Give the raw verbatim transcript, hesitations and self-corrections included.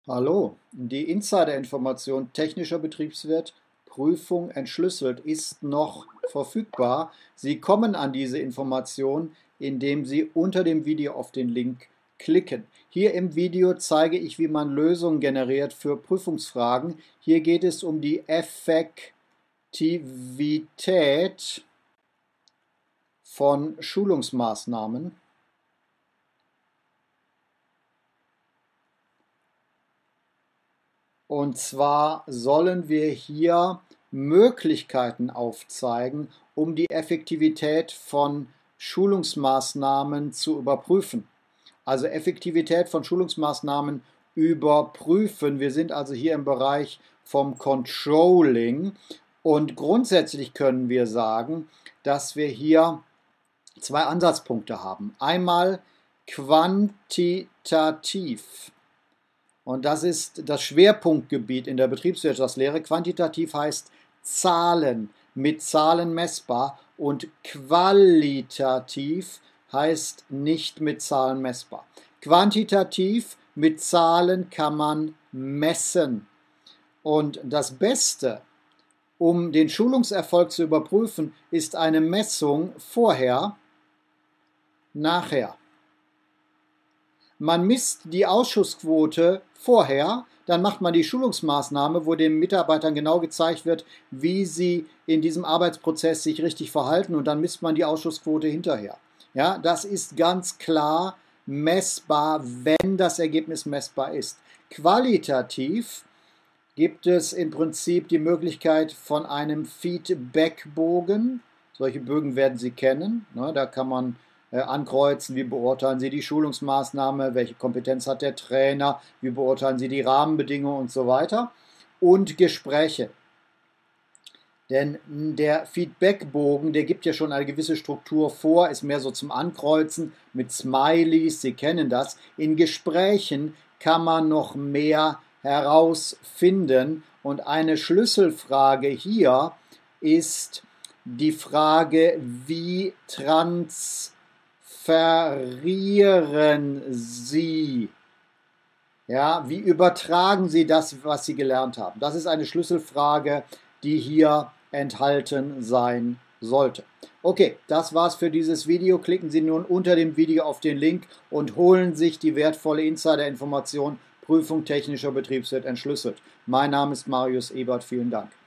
Hallo, die Insider-Information Technischer Betriebswirt Prüfung entschlüsselt ist noch verfügbar. Sie kommen an diese Information, indem Sie unter dem Video auf den Link klicken. Hier im Video zeige ich, wie man Lösungen generiert für Prüfungsfragen. Hier geht es um die Effektivität von Schulungsmaßnahmen. Und zwar sollen wir hier Möglichkeiten aufzeigen, um die Effektivität von Schulungsmaßnahmen zu überprüfen. Also Effektivität von Schulungsmaßnahmen überprüfen. Wir sind also hier im Bereich vom Controlling und grundsätzlich können wir sagen, dass wir hier zwei Ansatzpunkte haben. Einmal quantitativ. Und das ist das Schwerpunktgebiet in der Betriebswirtschaftslehre. Quantitativ heißt Zahlen, mit Zahlen messbar, und qualitativ heißt nicht mit Zahlen messbar. Quantitativ, mit Zahlen kann man messen. Und das Beste, um den Schulungserfolg zu überprüfen, ist eine Messung vorher, nachher. Man misst die Ausschussquote vorher, dann macht man die Schulungsmaßnahme, wo den Mitarbeitern genau gezeigt wird, wie sie in diesem Arbeitsprozess sich richtig verhalten, und dann misst man die Ausschussquote hinterher. Ja, das ist ganz klar messbar, wenn das Ergebnis messbar ist. Qualitativ gibt es im Prinzip die Möglichkeit von einem Feedbackbogen. Solche Bögen werden Sie kennen. Da kann man ankreuzen, wie beurteilen Sie die Schulungsmaßnahme, welche Kompetenz hat der Trainer, wie beurteilen Sie die Rahmenbedingungen und so weiter. Und Gespräche. Denn der Feedbackbogen, der gibt ja schon eine gewisse Struktur vor, ist mehr so zum Ankreuzen mit Smileys, Sie kennen das. In Gesprächen kann man noch mehr herausfinden, und eine Schlüsselfrage hier ist die Frage, wie transferieren Sie, ja, wie übertragen Sie das, was Sie gelernt haben? Das ist eine Schlüsselfrage, die hier enthalten sein sollte. Okay, das war's für dieses Video. Klicken Sie nun unter dem Video auf den Link und holen sich die wertvolle Insider-Information Prüfung Technischer Betriebswirt entschlüsselt. Mein Name ist Marius Ebert. Vielen Dank.